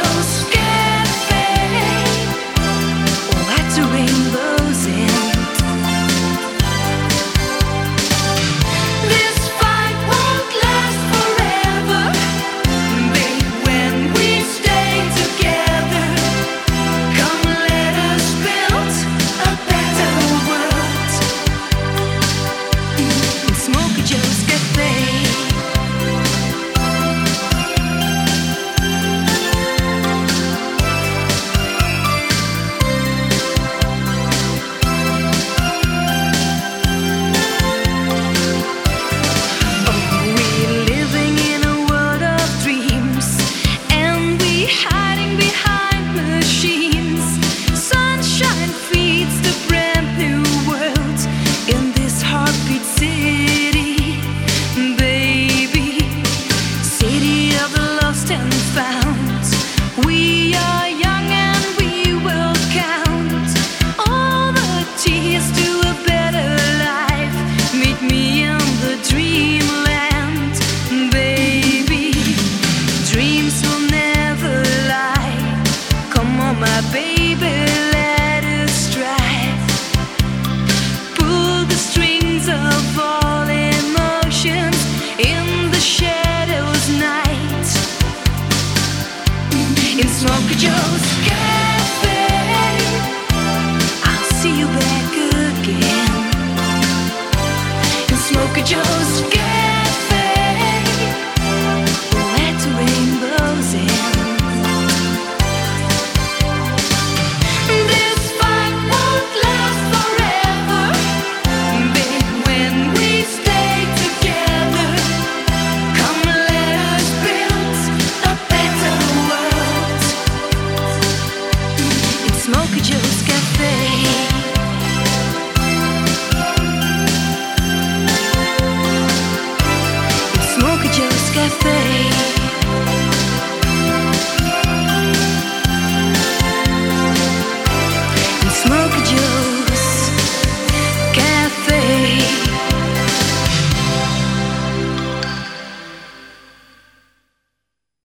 Joe's Cafe, oh, at the rainbow's end. This fight won't last forever, babe, when we stay together. Come let us build a better world in Smoky Joe's Cafe. We're living in a world of dreams, and we're hiding behind machines. Sunshine feeds the brand new world in this heartbeat city, baby. City of the lost and found. We are young and we will count all the tears to a better life. Meet me in the dreamland, baby. Dreams will never lie. Come on, my baby, let us strive. Pull the strings of all emotions in the shadows night. In Smoky Joe's Cafe, I'll see you back again. In Smoky Joe's Cafe, oh, at the rainbow's end. This fight won't last forever, babe, when we stay together. Come let us build a better world in Smoky Joe's Cafe. In Smoky Joe's Cafe. In Smoky Joe's